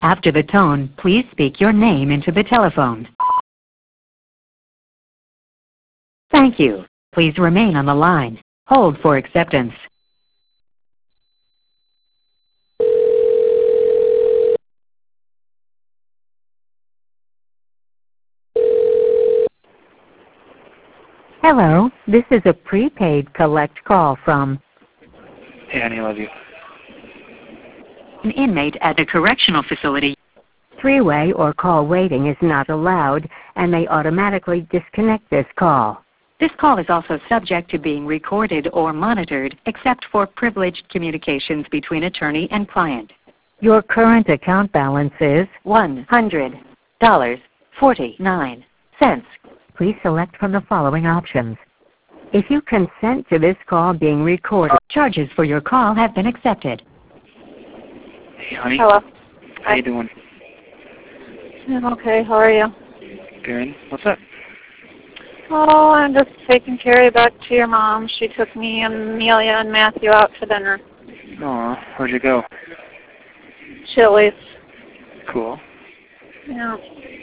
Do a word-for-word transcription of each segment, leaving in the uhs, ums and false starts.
After the tone, please speak your name into the telephone. Thank you. Please remain on the line. Hold for acceptance. Hello, this is a prepaid collect call from Hey, honey, I love you. an inmate at a correctional facility. Three-way or call waiting is not allowed and may automatically disconnect this call. This call is also subject to being recorded or monitored, except for privileged communications between attorney and client. Your current account balance is one hundred dollars and forty-nine cents. Please select from the following options. If you consent to this call being recorded, charges for your call have been accepted. Hey, honey. Hello. How Hi. you doing? I'm okay. How are you? Good. What's up? Oh, I'm just taking Carrie back to your mom. She took me and Amelia and Matthew out to dinner. Aw, where'd you go? Chili's. Cool. Yeah.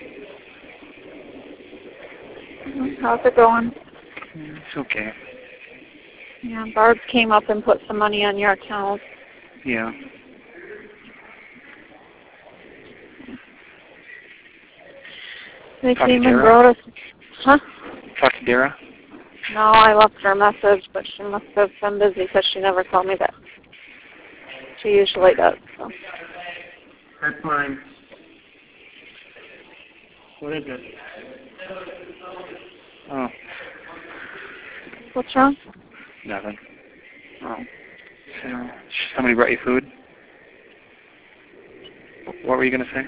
How's it going? It's okay. Yeah, Barb came up and put some money on your account. Yeah. They Talk to came and Dara? brought us. Huh? Talk to Dara? No, I left her a message, but she must have been busy because she never called me back. She usually does. So. That's mine. What is it? Oh, What's wrong? nothing. Oh. So, somebody brought you food? What were you going to say?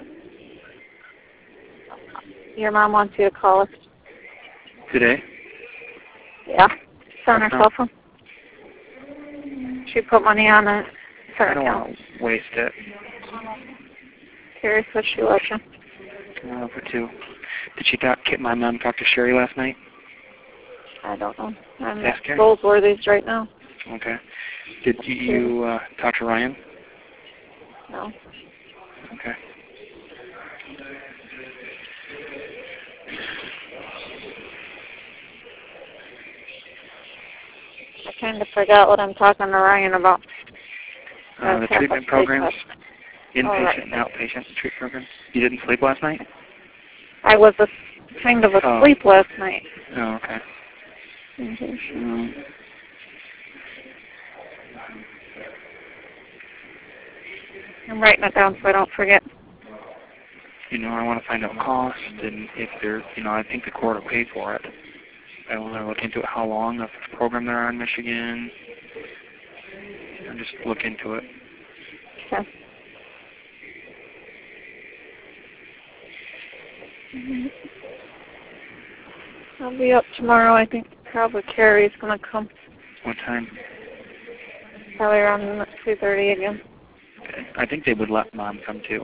Your mom wants you to call us. Today? Yeah. It's on her cell phone. She put money on it. Her I don't account. want to waste it. Carrie said she loves you. Uh, for two. Did she talk, my mom talk to Sherry last night? I don't know. I'm Ask at her. Goldsworthy's right now. Okay. Did you, you uh, talk to Ryan? No. Okay. I kind of forgot what I'm talking to Ryan about. I Uh, was the half treatment asleep programs, last- inpatient Oh, right. and outpatient treatment programs. You didn't sleep last night? I was a, kind of Oh. asleep last night. Oh, okay. Mm-hmm. I'm writing it down so I don't forget. You know, I want to find out cost and if they're, you know, I think the court will pay for it. I want to look into it, how long of the program they're on in Michigan. And just look into it. Okay. Mm-hmm. I'll be up tomorrow. I think probably Carrie's going to come. What time? Probably around two thirty again. Okay. I think they would let mom come too.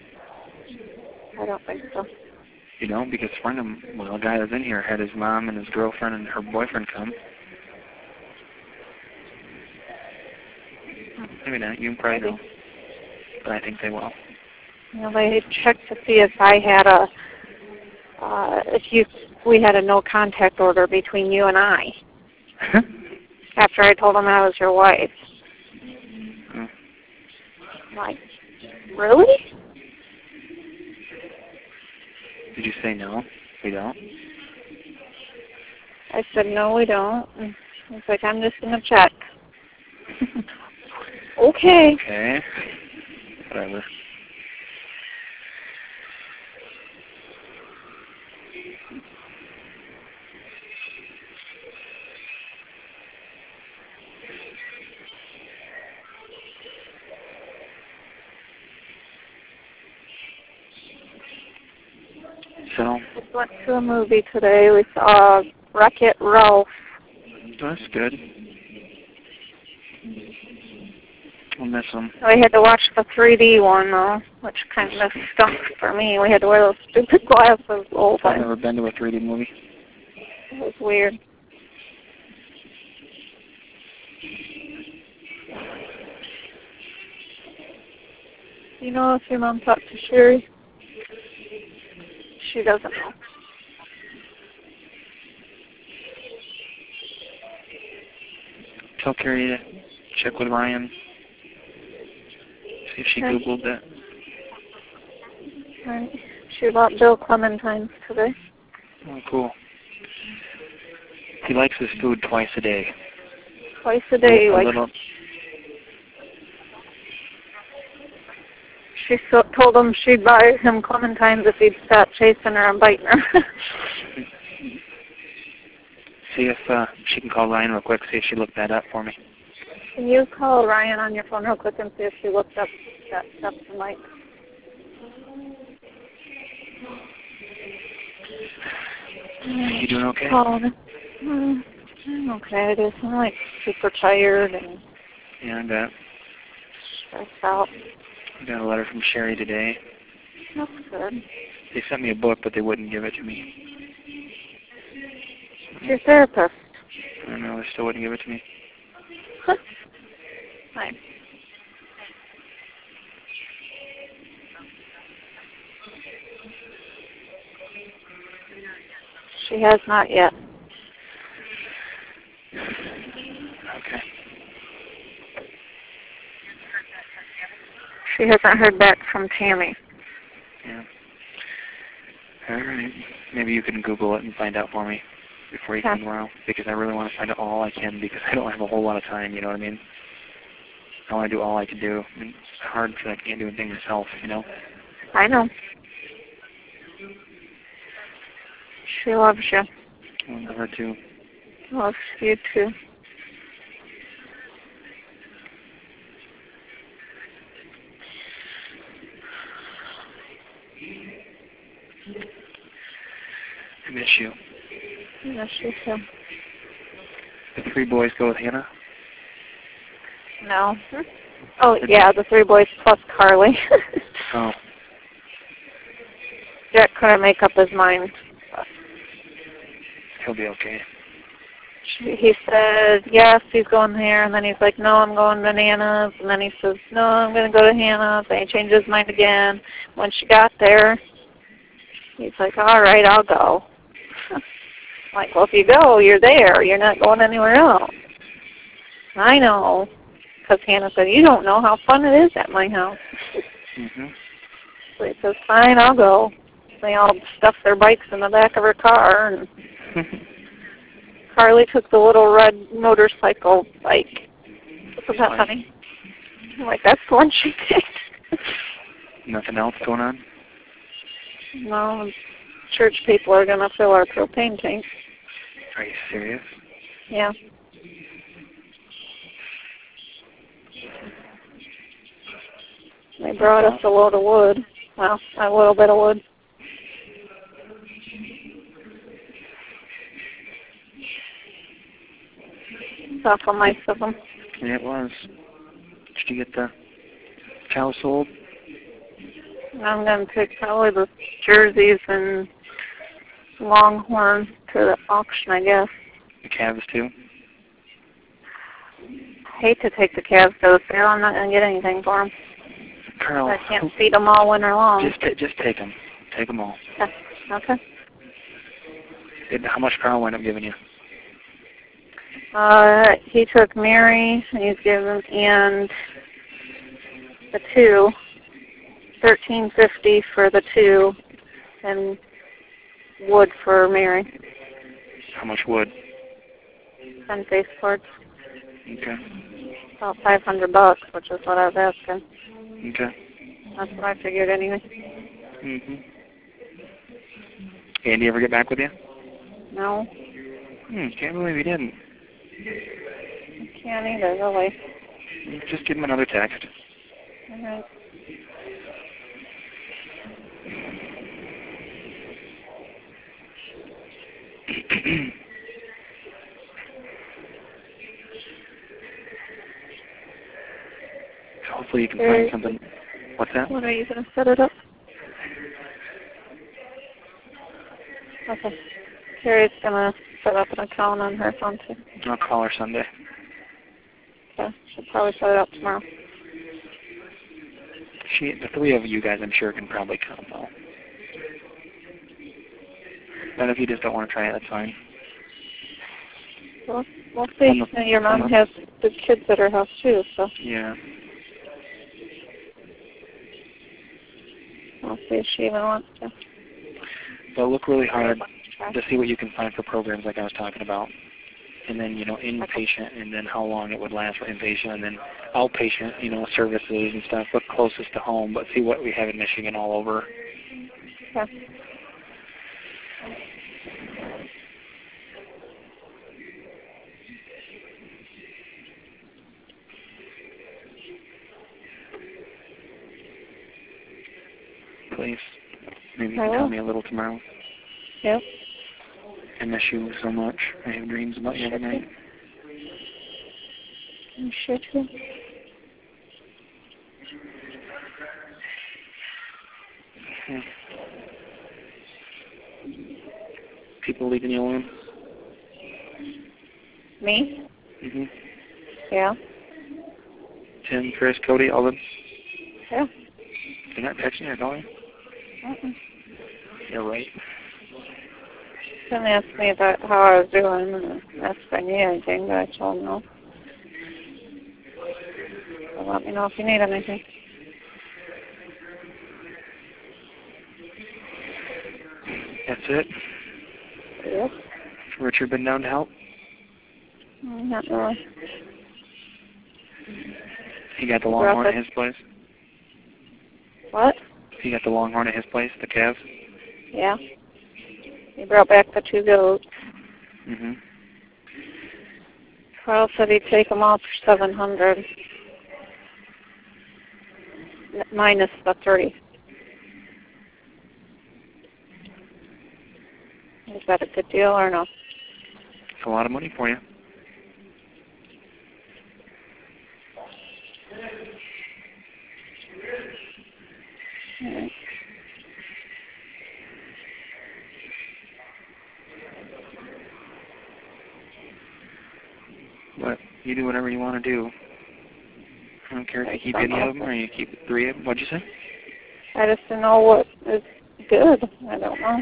I don't think so. You know, because a friend of well, a guy that's in here had his mom and his girlfriend and her boyfriend come. Maybe not. You can probably know. But I think they will. You know, they checked to see if I had a, uh, if you, we had a no contact order between you and I. After I told them I was your wife. Hmm. Like, really? Did you say no? We don't? I said, no, we don't. And he's like, I'm just going to check. Okay. Okay. Whatever. So, Just went to a movie today. We saw Wreck-It Ralph. that's good. I'll miss them. We had to watch the three D one, though, which kind of stunk for me. We had to wear those stupid glasses the whole I've time. never been to a three D movie. It was weird. You know if your mom talked to Sherry? She doesn't know. Tell Carrie to check with Ryan. See if she Okay. Googled that. Right. She bought Bill clementines today. Oh, cool. He likes his food twice a day. Twice a day, a like little. she so told him she'd buy him clementines if he'd stop chasing her and biting her. See if uh, she can call Ryan real quick, see if she looked that up for me. Can you call Ryan on your phone real quick and see if she looked up that stuff tonight? You doing okay? Oh, mm, I'm okay. I just I'm like super tired and Yeah, I bet. stressed out. I got a letter from Sherry today. That's good. They sent me a book, but they wouldn't give it to me. It's your therapist. I don't know, they still wouldn't give it to me. Nice. She has not yet. Okay. She hasn't heard back from Tammy. Yeah. All right. Maybe you can Google it and find out for me before you Okay. come around, because I really want to find out all I can, because I don't have a whole lot of time, you know what I mean? I want to do all I can do. I mean, it's hard because I can't do anything myself, you know? I know. She loves you. I love her too. Loves you too. I miss you. Yes, you too. The three boys go with Hannah? No. Oh, yeah, the three boys plus Carly. Oh. Jack couldn't make up his mind. He'll be okay. He said, yes, he's going there, and then he's like, no, I'm going to Nana's, and then he says, no, I'm going to go to Hannah's, and he changed his mind again. When she got there, he's like, all right, I'll go. Like, well, if you go, you're there. You're not going anywhere else. I know, because Hannah said, you don't know how fun it is at my house. Mm-hmm. So he says, fine, I'll go. They all stuffed their bikes in the back of her car, and Carly took the little red motorcycle bike. Wasn't that funny? I'm like, that's the one she picked. Nothing else going on? No, church people are going to fill our propane tank. Are you serious? Yeah. They brought us a load of wood. Well, a little bit of wood. It's awful nice of them. Yeah, it was. Did you get the cow sold? I'm going to take probably the jerseys and Longhorn to the auction, I guess. The calves too? I hate to take the calves to the sale. I'm not going to get anything for them. Carl, I can't feed them all winter long. Just, just take them. Take them all. Okay. Okay. Did, how much Carl wind up giving you? Uh, he took Mary, and he's given, and the two, thirteen fifty for the two, and wood for Mary. How much wood? And face cords. Okay. About five hundred bucks, which is what I was asking. Okay. That's what I figured anyway. Mm-hmm. Andy ever get back with you? No, Hmm, can't believe he didn't. I can't either, really. Just give him another text. All right. Hopefully you can Very find something. What's that? When are you going to set it up? Okay. Carrie's going to set up an account on her phone, too. I'll call her Sunday. Okay. She'll probably set it up tomorrow. She, the three of you guys, I'm sure, can probably come though. But if you just don't want to try it, that's fine. Well, we'll see. The, Your mom the, has the kids at her house too, so. Yeah. We'll see if she even wants to. But look really hard to see what you can find for programs like I was talking about. And then, you know, inpatient, and then how long it would last for inpatient, and then outpatient, you know, services and stuff. Look closest to home, but see what we have in Michigan all over. Okay. Please, maybe you can tell me a little tomorrow. Yep. I miss you so much. I have dreams about you every night. You sure too. Hmm. People leaving you alone? Me? Mm-hmm. Yeah. Tim, Chris, Cody, all of them? Yeah. They're not texting you or calling? Mm-mm. You're right. Tim asked me about how I was doing and asked if I need anything, but I told him no. So let me know if you need anything. That's it? Yep. Richard been down to help? Mm, not really. He got the Longhorn at his place? What? He got the Longhorn at his place, the calf? Yeah. He brought back the two goats. Mm-hmm. Carl said he'd take them all for seven hundred. Minus the three. Is that a good deal or no? It's a lot of money for you. Right. But you do whatever you want to do. I don't care if you keep any of them or you keep three of them. What'd you say? I just don't know what is good. I don't know.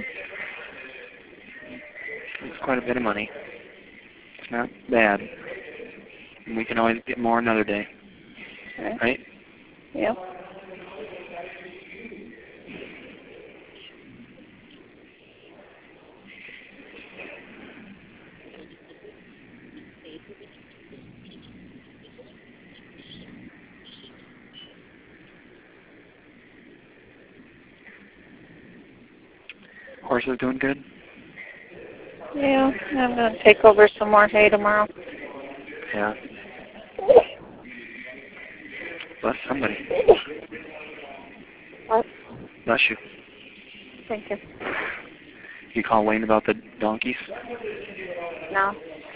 It's quite a bit of money. It's not bad. And we can always get more another day. Okay. Right? Yep. Horse is doing good? Yeah, I'm going to take over some more hay tomorrow. Yeah. Bless somebody. What? Bless you. Thank you. You call Wayne about the donkeys? No.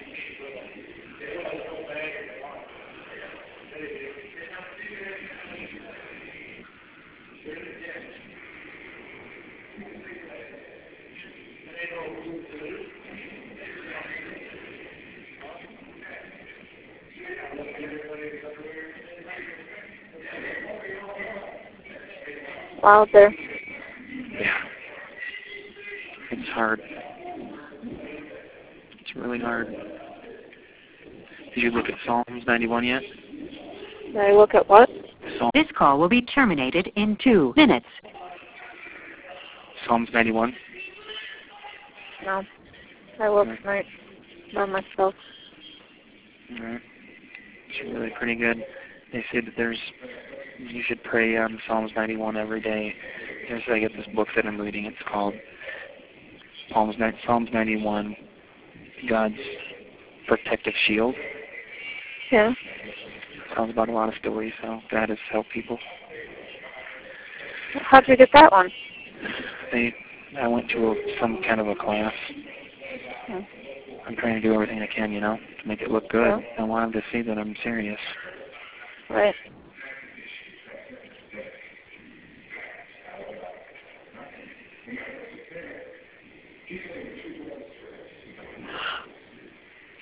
Loud there. Yeah. It's hard. It's really hard. Did you look at Psalms ninety-one yet? Did I look at what? Psalm, This call will be terminated in two minutes. Psalms ninety-one? No. I looked Mm. right by myself. Alright. It's really pretty good. They say that there's, you should pray on Psalms ninety-one every day. There's, I get this book that I'm reading. It's called Psalms, Psalms ninety-one, God's Protective Shield. Yeah. It tells about a lot of stories, how God has helped people. How'd you get that one? They, I went to a, some kind of a class. Hmm. I'm trying to do everything I can, you know, to make it look good. Yeah. I want them to see that I'm serious. Right.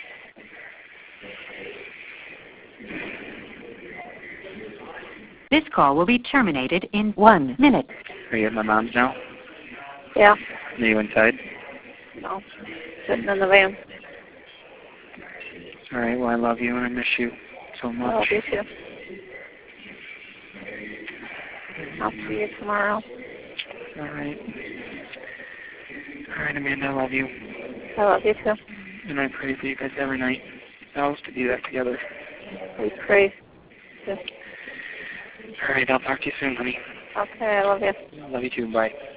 This call will be terminated in one minute. Are you at my mom's now? Yeah. Are you inside? No. Sitting in the van. All right. Well, I love you and I miss you so much. I love you too. I'll see you tomorrow. All right. All right, Amanda, I love you. I love you too. And I pray for you guys every night. Vows to do that together. We pray. All right, I'll talk to you soon, honey. Okay, I love you. Love you too. Bye.